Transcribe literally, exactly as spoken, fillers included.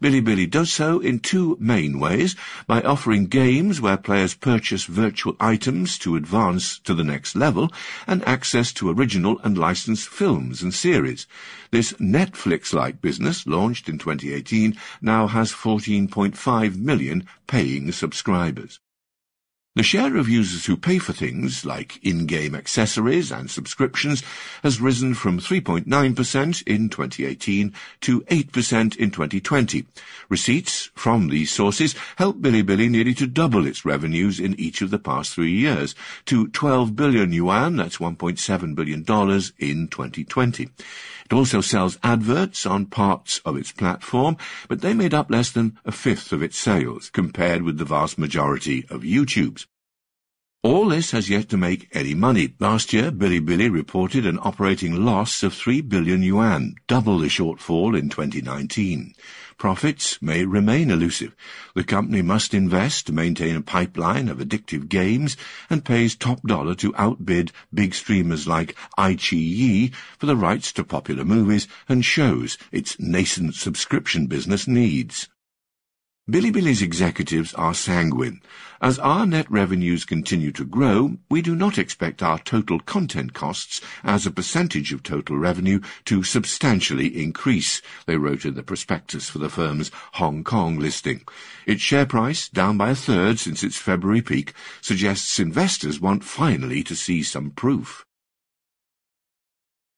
Bilibili does so in two main ways, by offering games where players purchase virtual items to advance to the next level, and access to original and licensed films and series. This Netflix-like business, launched in twenty eighteen, now has fourteen point five million paying subscribers. The share of users who pay for things, like in-game accessories and subscriptions, has risen from three point nine percent in twenty eighteen to eight percent in twenty twenty. Receipts from these sources helped Bilibili nearly to double its revenues in each of the past three years, to twelve billion yuan, that's one point seven billion dollars, in twenty twenty. It also sells adverts on parts of its platform, but they made up less than a fifth of its sales, compared with the vast majority of YouTube's. All this has yet to make any money. Last year, Bilibili reported an operating loss of three billion yuan, double the shortfall in twenty nineteen. Profits may remain elusive. The company must invest to maintain a pipeline of addictive games and pays top dollar to outbid big streamers like iQIYI for the rights to popular movies and shows its nascent subscription business needs. Bilibili's executives are sanguine. As our net revenues continue to grow, we do not expect our total content costs as a percentage of total revenue to substantially increase, they wrote in the prospectus for the firm's Hong Kong listing. Its share price, down by a third since its February peak, suggests investors want finally to see some proof.